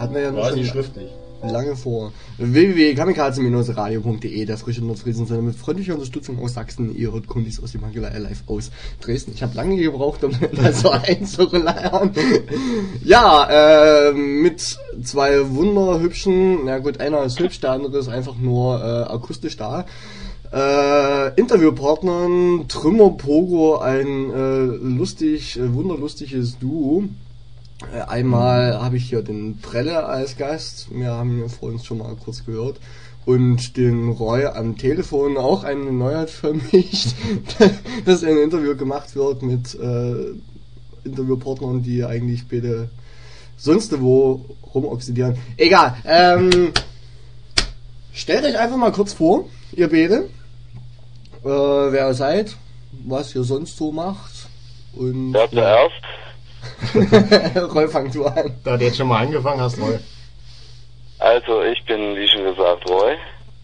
Hatten wir ja noch quasi schon schriftlich. lange vor. www.kamikaze-radio.de, das frische Nordfriesensender mit freundlicher Unterstützung aus Sachsen. Ihr hört Kundis aus dem Hangelei live aus Dresden. Ich habe lange gebraucht, um das so einzulernen. Ja, mit zwei wunderhübschen, na gut, einer ist hübsch, der andere ist einfach nur akustisch da. Interviewpartnern Trümmer Pogo, ein wunderlustiges Duo. Einmal habe ich hier den Prelle als Gast, wir haben ihn vorhin schon mal kurz gehört, und den Roy am Telefon, auch eine Neuheit für mich, dass ein Interview gemacht wird mit Interviewpartnern, die eigentlich bitte sonst wo rumoxidieren. Egal, stellt euch einfach mal kurz vor, ihr beide, wer ihr seid, was ihr sonst so macht. Und wer zuerst? Roy, fang du an. Da du jetzt schon mal angefangen hast, Roy. Also, ich bin, wie schon gesagt, Roy.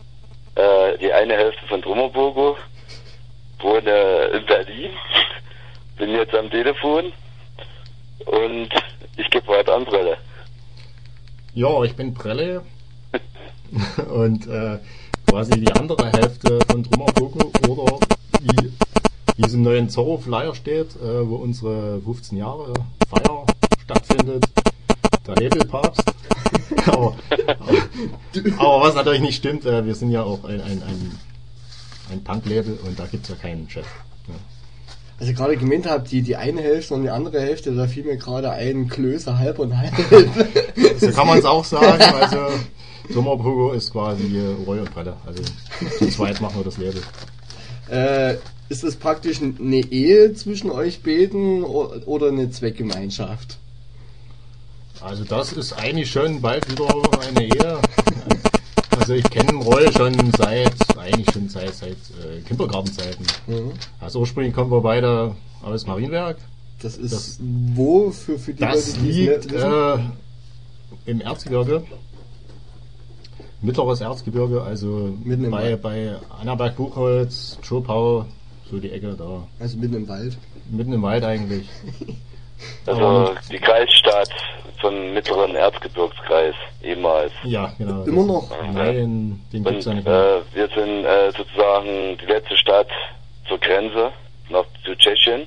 Die eine Hälfte von Trümmerpogo. Wohne in Berlin. Bin jetzt am Telefon. Und ich gebe weiter an Prelle. Ja, ich bin Prelle. Und quasi die andere Hälfte von Trümmerpogo, oder wie es im neuen Zorro-Flyer steht, wo unsere 15 Jahre Feier stattfindet, der Labelpapst. aber was natürlich nicht stimmt, wir sind ja auch ein Punk-Label und da gibt's ja keinen Chef. Ja. Also gerade gemeint habt, die eine Hälfte und die andere Hälfte, da fiel mir gerade ein Klöße halb und halb. So kann man es auch sagen, also Trümmerpogo ist quasi Roy und Prelle, also zu zweit machen wir das Label. Ist das praktisch eine Ehe zwischen euch beiden oder eine Zweckgemeinschaft? Also das ist eigentlich schon bald wieder eine Ehe. Also ich kenne Roy schon seit Kindergartenzeiten. Mhm. Also ursprünglich kommen wir beide aus Marienberg. Das ist wo für die das Leute, die liegt im Erzgebirge. Mittleres Erzgebirge, also bei Annaberg-Buchholz, Schopau, so die Ecke da. Also mitten im Wald? Mitten im Wald eigentlich. Also die Kreisstadt vom mittleren Erzgebirgskreis, ehemals. Ja, genau. Immer noch? Nein, den gibt's ja nicht mehr. Wir sind sozusagen die letzte Stadt zur Grenze zu Tschechien.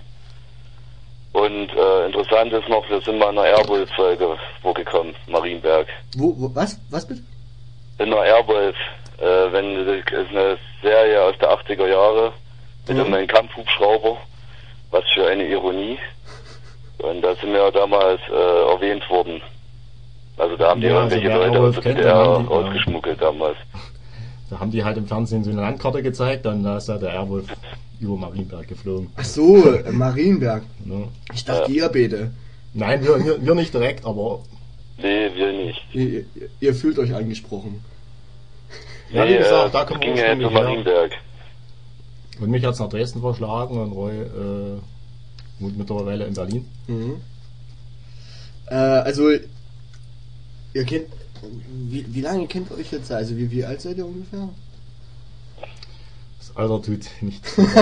Und interessant ist noch, wir sind mal in einer Airwolf-Folge vorgekommen, Marienberg. Was bitte? In einer Airwolf, ist eine Serie aus der 80er Jahre mit einem Kampfhubschrauber. Was für eine Ironie. Und da sind wir ja damals erwähnt worden. Also da haben die irgendwelche Leute aus der DDR rausgeschmuggelt damals. Da haben die halt im Fernsehen so eine Landkarte gezeigt, dann da ist da der Airwolf über Marienberg geflogen. Ach so, Marienberg. Ja. Ich dachte, ihr beide. Nein, wir nicht direkt, aber... Nee, wir nicht. Ihr fühlt euch angesprochen. Ja, wie gesagt, da kommen wir ging ja zu Marienberg. Und mich hat's nach Dresden verschlagen und Roy wohnt mittlerweile in Berlin. Mhm. Also, ihr kennt... Wie lange kennt ihr euch jetzt? Also wie alt seid ihr ungefähr? Das Alter tut nichts. Das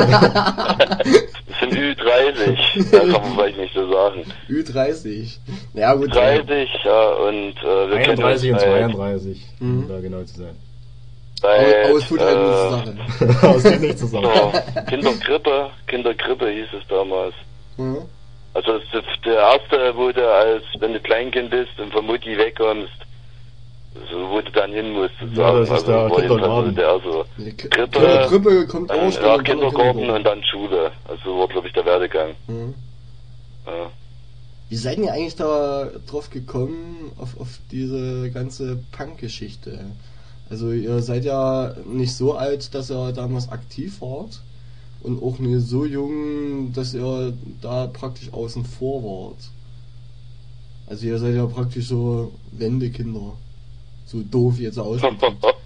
sind Ü30, da kann man vielleicht nicht so sagen. Ü30. Ja gut. 30, ja, und wir 31 und 32, um da genau zu sein. Aber es tut halt nichts zusammen. Es tut nichts zusammen. Kinderkrippe hieß es damals. Mhm. Also der erste, wo du wenn du Kleinkind bist und von Mutti wegkommst, so wo du dann hin musst, sozusagen. Ja, das ist der Kindergarten. Krippe kommt auch. Ja, Kindergarten und dann Schule. Also war, glaube ich, der Werdegang. Mhm. Ja. Wie seid ihr eigentlich da drauf gekommen, auf diese ganze Punk-Geschichte? Also ihr seid ja nicht so alt, dass ihr damals aktiv wart und auch nicht so jung, dass ihr da praktisch außen vor wart. Also ihr seid ja praktisch so Wendekinder. So doof jetzt aussieht.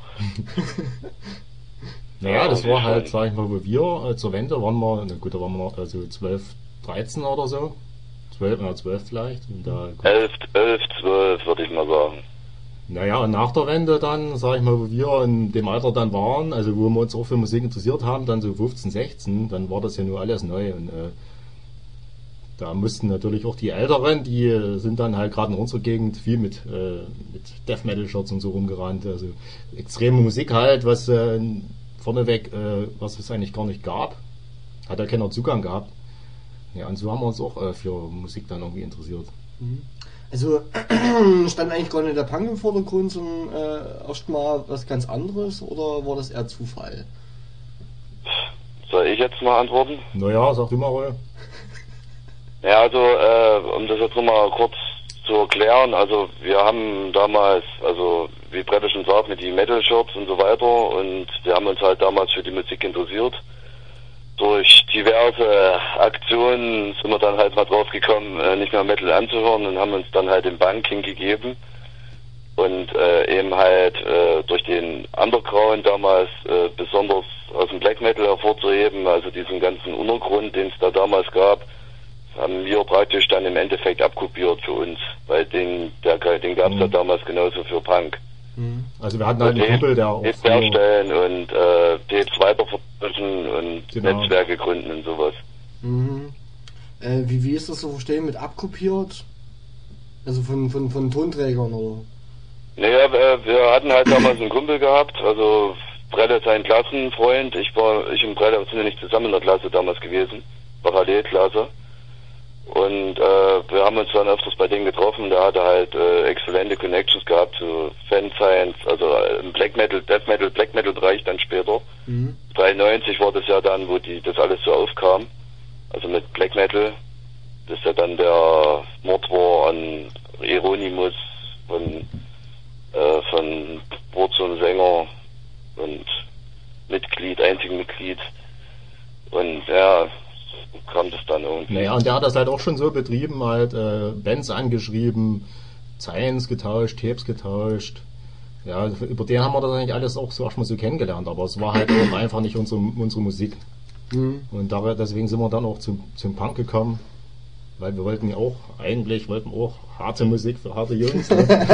Naja, das war halt, sag ich mal, wo wir zur Wende waren wir, na gut, da waren wir noch also 12, 13 oder so. 12 vielleicht. Und da 11, 12 würde ich mal sagen. Naja, und nach der Wende dann, sag ich mal, wo wir in dem Alter dann waren, also wo wir uns auch für Musik interessiert haben, dann so 15, 16, dann war das ja nur alles neu und Da mussten natürlich auch die Älteren, die sind dann halt gerade in unserer Gegend viel mit Death Metal Shirts und so rumgerannt. Also extreme Musik halt, was vorneweg, was es eigentlich gar nicht gab. Hat ja keiner Zugang gehabt. Ja, und so haben wir uns auch für Musik dann irgendwie interessiert. Also stand eigentlich gar nicht der Punk im Vordergrund, sondern erstmal was ganz anderes, oder war das eher Zufall? Soll ich jetzt mal antworten? Naja, sag du mal, Roy. Ja, also um das jetzt nochmal kurz zu erklären, also wir haben damals, also wie Brette schon sagt, mit den Metal-Shirts und so weiter, und wir haben uns halt damals für die Musik interessiert. Durch diverse Aktionen sind wir dann halt mal drauf gekommen, nicht mehr Metal anzuhören, und haben uns dann halt den Punk hingegeben und eben halt durch den Underground damals besonders aus dem Black Metal hervorzuheben, also diesen ganzen Untergrund, den es da damals gab, haben wir praktisch dann im Endeffekt abkopiert für uns, weil den gab es ja damals genauso für Punk. Also wir hatten halt einen Kumpel, der auch herstellen und Tapes weiterveröffentlichen und genau. Netzwerke gründen und sowas. Wie ist das zu verstehen mit abkopiert? Also von Tonträgern, oder? Naja, wir hatten halt damals einen Kumpel gehabt, also Brelle ist ein Klassenfreund, ich und Brelle sind ja nicht zusammen in der Klasse damals gewesen, Parallelklasse. Und wir haben uns dann öfters bei denen getroffen, der hatte halt exzellente Connections gehabt zu Fanscience, also im Black Metal, Death Metal, Black Metal Bereich dann später. 93 war das ja dann, wo das alles so aufkam, also mit Black Metal, das ist ja dann der Mord war an Hieronymus von Wurzeln Sänger und einzigen Mitglied, und ja, kam das dann irgendwie. Naja, und der hat das halt auch schon so betrieben, halt Bands angeschrieben, Science getauscht, Tapes getauscht. Ja, über den haben wir das eigentlich alles auch so erstmal so kennengelernt, aber es war halt auch einfach nicht unsere Musik. Und deswegen sind wir dann auch zum Punk gekommen, weil wir wollten auch harte Musik für harte Jungs.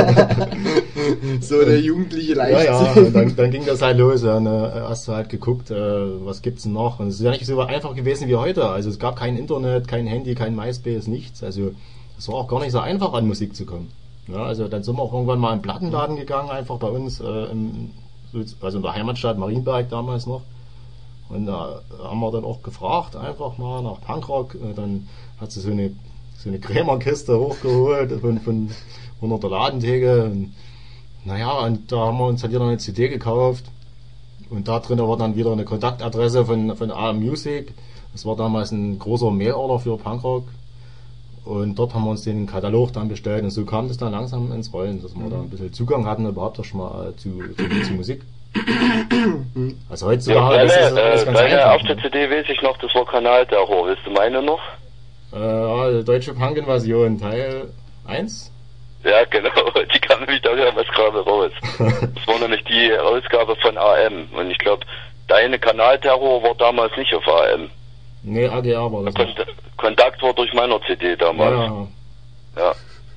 So der jugendliche Leichtsinn. Ja, und dann ging das halt los. Dann hast du halt geguckt, was gibt's denn noch? Und es ist ja nicht so einfach gewesen wie heute. Also es gab kein Internet, kein Handy, kein MySpace, nichts. Also es war auch gar nicht so einfach, an Musik zu kommen. Ja, also dann sind wir auch irgendwann mal in den Plattenladen gegangen, einfach bei uns, also in der Heimatstadt Marienberg damals noch. Und da haben wir dann auch gefragt, einfach mal nach Punkrock. Dann hat sie so eine Krämerkiste hochgeholt von 100er Ladentheke. Und, naja, und da haben wir uns halt wieder eine CD gekauft. Und da drin war dann wieder eine Kontaktadresse von AM Music. Das war damals ein großer Mailorder für Punkrock. Und dort haben wir uns den Katalog dann bestellt. Und so kam das dann langsam ins Rollen, dass wir da ein bisschen Zugang hatten, überhaupt auch schon mal zu Musik. Also heutzutage ist das alles ganz einfach. Auf der CD weiß ich noch, das war Kanalterror. Willst du meine noch? Deutsche Punk-Invasion, Teil 1? Ja, genau. Die kam nämlich da wieder was gerade raus. Das war nämlich die Ausgabe von AM. Und ich glaube, deine Kanalterror war damals nicht auf AM. Nee, AGR war das. Kontakt war durch meiner CD damals. Ja.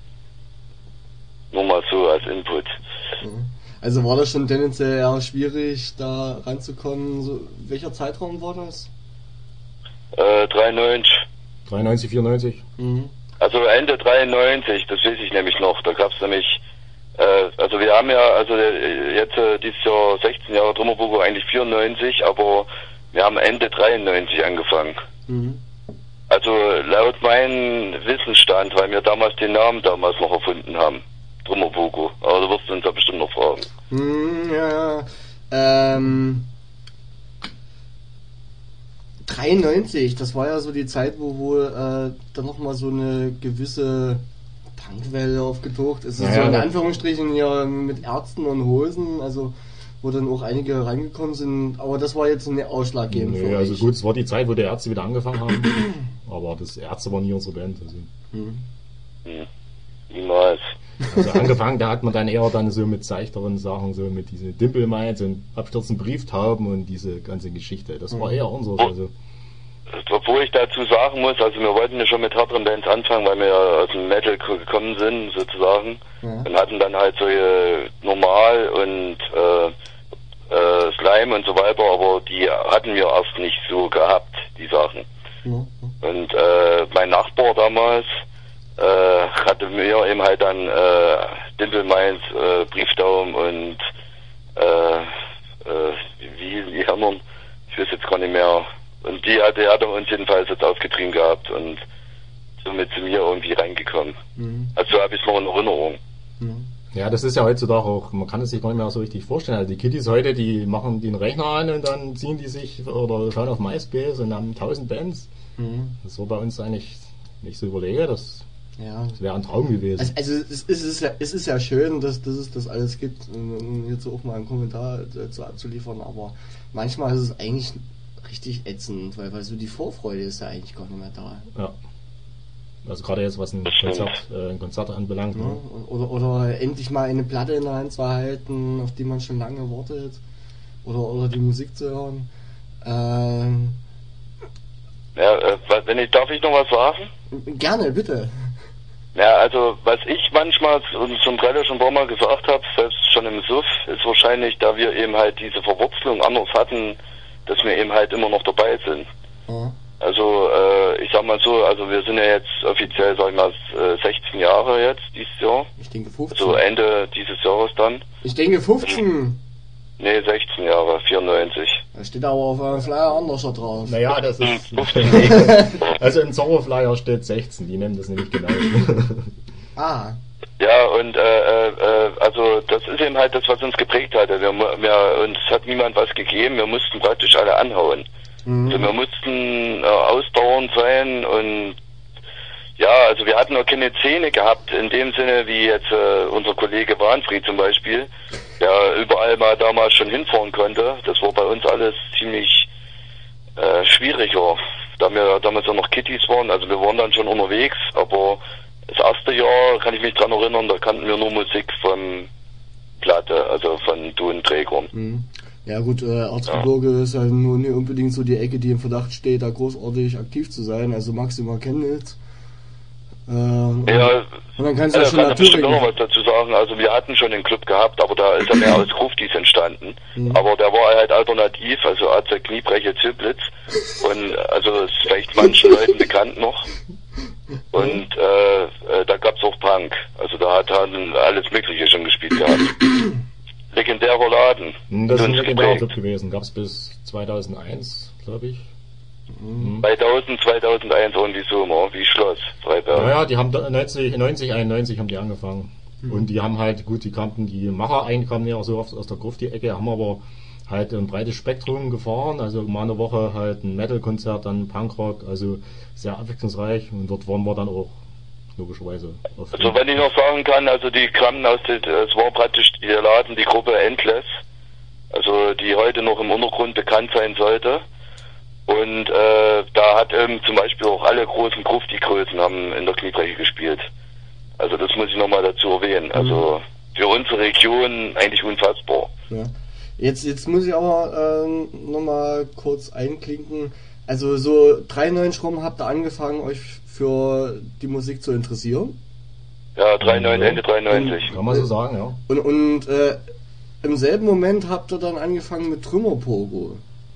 Nur mal so als Input. Also war das schon tendenziell eher schwierig, da ranzukommen? So, welcher Zeitraum war das? 93. 93, 94. Also Ende 93, das weiß ich nämlich noch. Da gab's nämlich, also wir haben ja, also jetzt dieses Jahr 16 Jahre Trümmerbuch, eigentlich 94, aber wir haben Ende 93 angefangen. Also laut meinem Wissensstand, weil wir damals den Namen noch erfunden haben. Trümmerbuch. Aber du wirst uns ja bestimmt noch fragen. Ja. 93, das war ja so die Zeit, wo dann nochmal so eine gewisse Punkwelle aufgetaucht ist. Also so in Anführungsstrichen hier mit Ärzten und Hosen, also wo dann auch einige reingekommen sind, aber das war jetzt nicht ausschlaggebend für also gut, es war die Zeit, wo die Ärzte wieder angefangen haben, aber das Ärzte war nie unsere Band. Also. Niemals. Also angefangen, da hat man dann eher so mit seichteren Sachen, so mit diese Dimple-Mines und abstürzenden Brieftauben und diese ganze Geschichte. Das war eher unseres. Also. Obwohl ich dazu sagen muss, also wir wollten ja schon mit härteren Bands anfangen, weil wir ja aus dem Metal gekommen sind, sozusagen. Und hatten dann halt so Normal und Slime und so weiter, aber die hatten wir erst nicht so gehabt, die Sachen. Und mein Nachbar damals hatte mir eben halt dann Dimple Mainz, Briefdaum und wie die anderen, ich weiß jetzt gar nicht mehr. Und die hat er uns jedenfalls jetzt aufgetrieben gehabt und somit zu mir irgendwie reingekommen. Also habe ich es noch in Erinnerung. Ja, das ist ja heutzutage auch, man kann es sich gar nicht mehr so richtig vorstellen. Also die Kiddies heute, die machen den Rechner an und dann ziehen die sich oder schauen auf MySpace und haben 1000 Bands. Das war bei uns eigentlich nicht so überlege, das wäre ein Traum gewesen. Also es ist ja schön, dass es das alles gibt, um jetzt auch mal einen Kommentar dazu abzuliefern, aber manchmal ist es eigentlich richtig ätzend, weil so die Vorfreude ist ja eigentlich gar nicht mehr da. Ja. Also gerade jetzt, was ein Konzert anbelangt. Ja, oder endlich mal eine Platte in der Hand zu halten, auf die man schon lange wartet. Oder die Musik zu hören. Darf ich noch was sagen? Gerne, bitte. Ja, also was ich manchmal zum Trailer schon ein paar Mal gesagt habe, selbst schon im Suff, ist wahrscheinlich, da wir eben halt diese Verwurzelung anders hatten, dass wir eben halt immer noch dabei sind. Ja. Also ich sag mal so, also wir sind ja jetzt offiziell, sag ich mal, 16 Jahre jetzt dieses Jahr. Ich denke 15. Also Ende dieses Jahres dann. Ich denke 15. Nee, 16 Jahre, 94. Da steht aber auf einem Flyer anders drauf. Naja, das ist... also im Zorro-Flyer steht 16, die nennen das nämlich genau. Ah. Ja, und also das ist eben halt das, was uns geprägt hatte. Uns hat niemand was gegeben, wir mussten praktisch alle anhauen. Also wir mussten ausdauernd sein und ja, also wir hatten auch keine Szene gehabt, in dem Sinne wie jetzt unser Kollege Wahnfried zum Beispiel, der überall mal damals schon hinfahren konnte. Das war bei uns alles ziemlich schwieriger, da wir damals auch noch Kittys waren. Also wir waren dann schon unterwegs, aber das erste Jahr, kann ich mich dran erinnern, da kannten wir nur Musik von Platte, also von Tonträgern. Ja gut, Erzgebirge ist ja nur nicht unbedingt so die Ecke, die im Verdacht steht, da großartig aktiv zu sein, also maximal Chemnitz. Und dann kannst du ja schon natürlich noch was dazu sagen. Also wir hatten schon einen Club gehabt, aber da ist ja mehr aus Gruftis entstanden. Aber der war halt alternativ, also AC Kniebreche Zöblitz. Und also ist vielleicht manchen Leuten bekannt noch. Und da gab's auch Punk. Also da hat alles Mögliche schon gespielt gehabt. Legendärer Laden. Das ist ein legendärer Club gewesen. Gab's bis 2001, glaube ich. 2001 irgendwie so, wie Schloss Freiberg. Naja, die haben 90, 91 haben die angefangen. Und die haben halt, gut, die Macher kamen ja auch so oft aus der Gruft-Ecke, haben aber halt ein breites Spektrum gefahren, also mal eine Woche halt ein Metal-Konzert, dann Punkrock, also sehr abwechslungsreich und dort waren wir dann auch logischerweise. Also wenn ich noch sagen kann, also die kamen es war praktisch der Laden, die Gruppe Endless, also die heute noch im Untergrund bekannt sein sollte. Und da hat zum Beispiel auch alle großen Grufti-Größen haben in der Kniebreche gespielt. Also das muss ich nochmal dazu erwähnen. Also für unsere Region eigentlich unfassbar. Ja. Jetzt muss ich aber nochmal kurz einklinken. Also so 93 rum habt ihr angefangen, euch für die Musik zu interessieren? Ja, 93, Ende 93. Kann man so sagen, ja. Und im selben Moment habt ihr dann angefangen mit Trümmerpogo.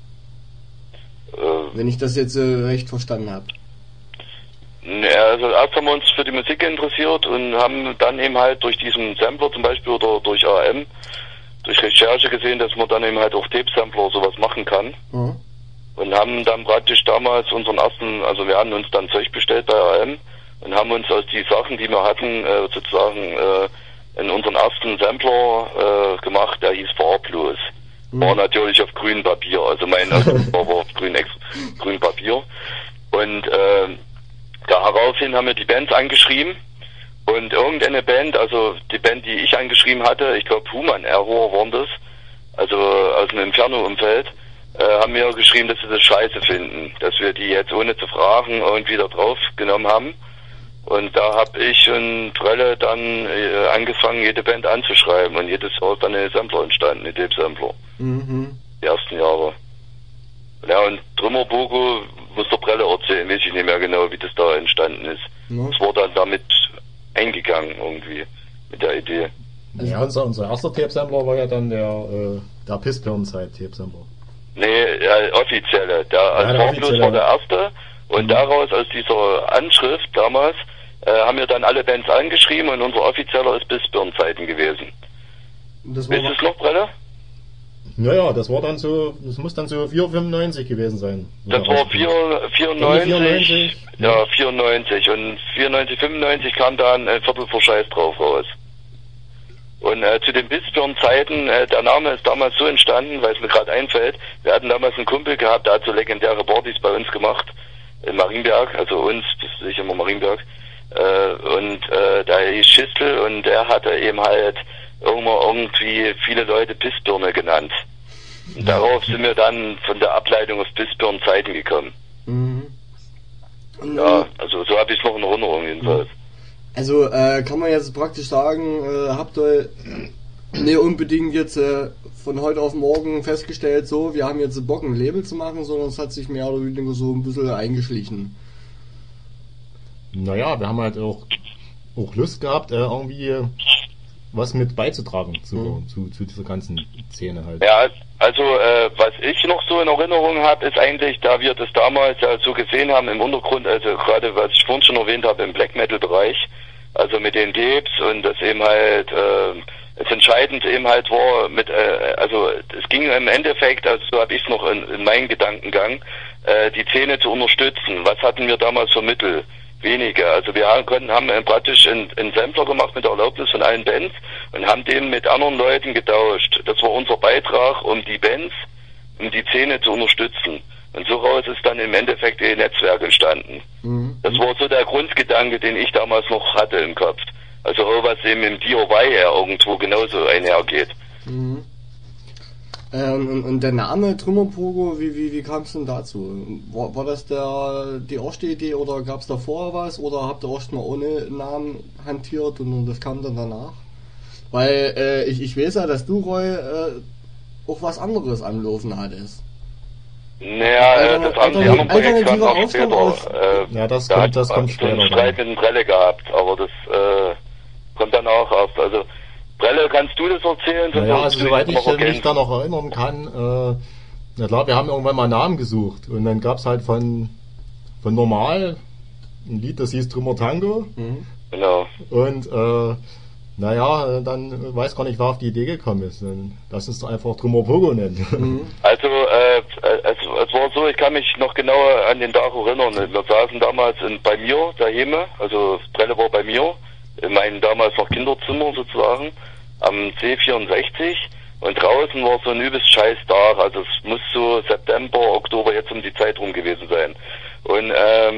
Wenn ich das jetzt recht verstanden habe. Ja, also erst haben wir uns für die Musik interessiert und haben dann eben halt durch diesen Sampler zum Beispiel oder durch AM, durch Recherche gesehen, dass man dann eben halt auch Tape-Sampler sowas machen kann. Und haben dann praktisch damals unseren ersten, also wir haben uns dann Zeug bestellt bei AM und haben uns aus die Sachen, die wir hatten, sozusagen in unseren ersten Sampler gemacht, der hieß Farblos. War natürlich auf grünem Papier, also mein war auf grün Papier. Und daraufhin haben wir die Bands angeschrieben und irgendeine Band, also die Band, die ich angeschrieben hatte, ich glaube Human Error waren das, also aus dem Inferno-Umfeld, haben mir geschrieben, dass sie das scheiße finden, dass wir die jetzt ohne zu fragen irgendwie da drauf genommen haben. Und da habe ich und Trelle dann angefangen, jede Band anzuschreiben und jedes Jahr ist dann eine Sampler entstanden, eine Tape-Sampler. Die ersten Jahre. Ja, und Trümmerpogo muss der Prelle erzählen, weiß ich nicht mehr genau, wie das da entstanden ist. Es war dann damit eingegangen irgendwie, mit der Idee. Ja, unser erster Tape-Sampler war ja dann der Pisspirn-Zeit-Tape-Sampler. Nee, offizielle. Der Farblos war der erste Und daraus, aus dieser Anschrift damals, haben wir dann alle Bands angeschrieben und unser offizieller ist Bisbirn-Zeiten gewesen. Das Wisst ihr es noch, Brelle? Naja, das war dann so, das muss dann so 4,95 gewesen sein. Das war 94, ja, 94. Und 94, 95 kam dann ein Viertel vor Scheiß drauf raus. Und zu den Bisbirn-Zeiten, der Name ist damals so entstanden, weil es mir gerade einfällt, wir hatten damals einen Kumpel gehabt, der hat so legendäre Partys bei uns gemacht, in Marienberg, also uns, das ist nicht immer Marienberg, der hieß Schistel und der hatte eben halt irgendwie viele Leute Bisbirne genannt. Und darauf sind wir dann von der Ableitung auf Bisbirn-Zeiten gekommen. Mhm. Ja, also so habe ich es noch in Erinnerung jedenfalls. Also kann man jetzt praktisch sagen, habt ihr nicht unbedingt jetzt von heute auf morgen festgestellt, so, wir haben jetzt Bock, ein Label zu machen, sondern es hat sich mehr oder weniger so ein bisschen eingeschlichen. Naja, wir haben halt auch Lust gehabt, irgendwie was mit beizutragen zu dieser ganzen Szene halt. Ja, also was ich noch so in Erinnerung habe, ist eigentlich, da wir das damals ja so gesehen haben im Untergrund, also gerade was ich vorhin schon erwähnt habe im Black Metal Bereich, also mit den Tapes und das eben halt das Entscheidende eben halt war mit also es ging im Endeffekt, also so habe ich es noch in meinen Gedankengang, die Szene zu unterstützen. Was hatten wir damals für Mittel? Wenige. Also wir haben praktisch einen Sampler gemacht mit der Erlaubnis von allen Bands und haben den mit anderen Leuten getauscht. Das war unser Beitrag, um die Bands, um die Szene zu unterstützen. Und so raus ist dann im Endeffekt ihr Netzwerk entstanden. Mhm. Das war so der Grundgedanke, den ich damals noch hatte im Kopf. Also auch was eben im DIY irgendwo genauso einhergeht. Mhm. Und der Name Trümmerpogo, wie kam es denn dazu? War das die erste Idee oder gab es da vorher was? Oder habt ihr erst mal ohne Namen hantiert und das kam dann danach? Weil ich weiß ja, dass du, Roy, auch was anderes am Laufen hattest. Naja, das haben die anderen Projekte dann noch später. Ja, das kommt später. Einen Streit mit dem Brelle gehabt, aber das kommt dann auch erst. Also Brelle, kannst du das erzählen? Naja, also soweit ich mich da noch erinnern kann, na klar, wir haben irgendwann mal einen Namen gesucht und dann gab's halt von Normal ein Lied, das hieß Trümmer Tango. Mhm. Genau. Und naja, dann weiß gar nicht, wer auf die Idee gekommen ist. Dann lass uns doch einfach Trümmer Pogo nennen. Mhm. Also es war so, ich kann mich noch genauer an den Tag erinnern. Wir saßen damals bei mir daheim, also Brelle war bei mir, in meinem damals noch Kinderzimmer sozusagen, am C64 und draußen war so ein übelst scheiß Tag, also es muss so September, Oktober jetzt um die Zeit rum gewesen sein. Und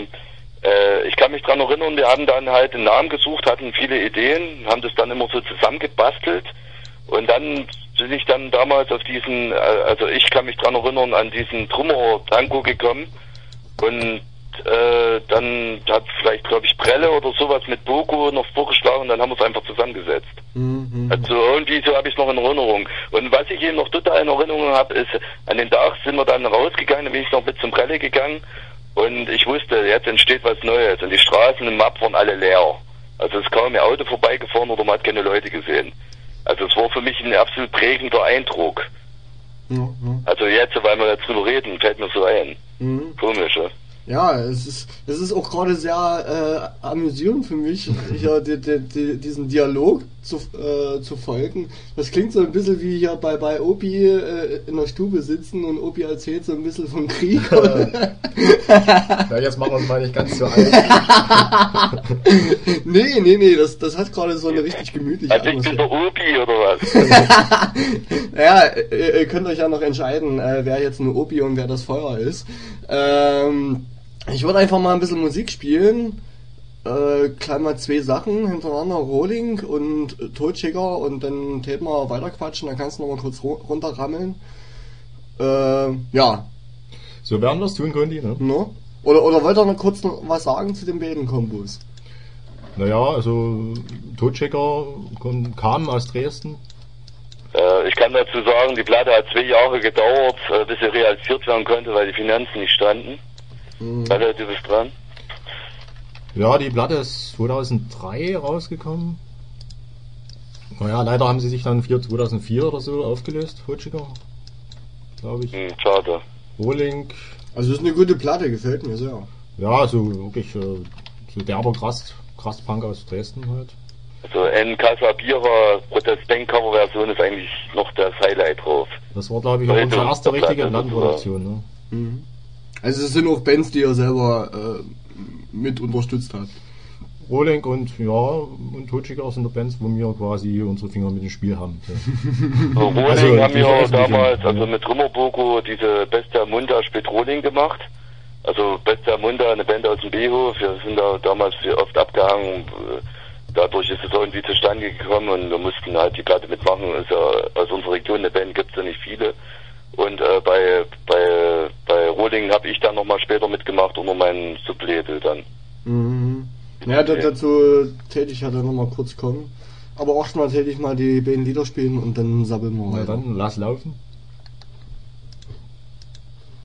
ich kann mich dran erinnern, wir haben dann halt einen Namen gesucht, hatten viele Ideen, haben das dann immer so zusammengebastelt und dann bin ich dann damals auf diesen, also ich kann mich dran erinnern, an diesen Trümmer Tango gekommen und dann hat vielleicht, glaube ich, Brelle oder sowas mit Pogo noch vorgeschlagen und dann haben wir es einfach zusammengesetzt. Mhm. Also irgendwie so habe ich es noch in Erinnerung. Und was ich eben noch total in Erinnerung habe, ist, an den Tag sind wir dann rausgegangen, dann bin ich noch mit zum Brelle gegangen und ich wusste, jetzt entsteht was Neues und die Straßen im Map waren alle leer. Also es ist kaum ein Auto vorbeigefahren oder man hat keine Leute gesehen. Also es war für mich ein absolut prägender Eindruck. Mhm. Also jetzt, weil wir jetzt drüber reden, fällt mir so ein. Mhm. Komisch, ja? Ja, es ist auch gerade sehr amüsierend für mich, hier diesen Dialog zu folgen. Das klingt so ein bisschen wie hier bei Opi in der Stube sitzen und Opi erzählt so ein bisschen vom Krieg. Ja, jetzt machen wir uns mal nicht ganz so alt. Nee, das hat gerade so eine richtig gemütliche Atmosphäre. Also ich bin der Opi oder was? Ja, ihr könnt euch ja noch entscheiden, wer jetzt ein Opi und wer das Feuer ist. Ich würde einfach mal ein bisschen Musik spielen. Gleich mal 2 Sachen hintereinander, Rolling und Totschäger und dann täten wir weiterquatschen, dann kannst du noch mal kurz runterrammeln. Ja. So werden wir es tun, Kondi, ne? No? Oder wollt ihr noch kurz was sagen zu den beiden Kombos? Naja, also Totschäger kam aus Dresden. Ich kann dazu sagen, die Platte hat 2 Jahre gedauert, bis sie realisiert werden konnte, weil die Finanzen nicht standen. Warte, du bist dran. Ja, die Platte ist 2003 rausgekommen. Naja, leider haben sie sich dann 2004 oder so aufgelöst, Totschäger, glaube ich. Schade. Rolling. Also das ist eine gute Platte, gefällt mir sehr. Ja, so wirklich so derber Krass-Punk aus Dresden halt. Also N. Sabira Protest-Bank-Cover-Version ist eigentlich noch das Highlight drauf. Das war, glaube ich, auch unsere erste richtige Plattenproduktion. Ne? Mhm. Also es sind auch Bands, die ihr selber mit unterstützt habt. Rohling und Totschig aus in der Bands, wo wir quasi unsere Finger mit dem Spiel haben. Ja. So, Rohling Also, haben die wir damals, Veröffentlichung, also mit Rimmerbogo diese Bestia Munda spielt Rohling gemacht. Also Bestia Munda, eine Band aus dem Behof, wir sind da damals oft abgehangen. Dadurch ist es irgendwie zustande gekommen und wir mussten halt die Platte mitmachen. Ist ja aus unserer Region eine Band, gibt's ja nicht viele. Und bei Rohling habe ich dann nochmal später mitgemacht unter meinem Sublabel dann. Mhm. Ja, dazu täte ich ja dann nochmal kurz kommen. Aber erstmal täte ich mal die beiden Lieder spielen und dann sabbeln wir Na weiter. dann, lass laufen.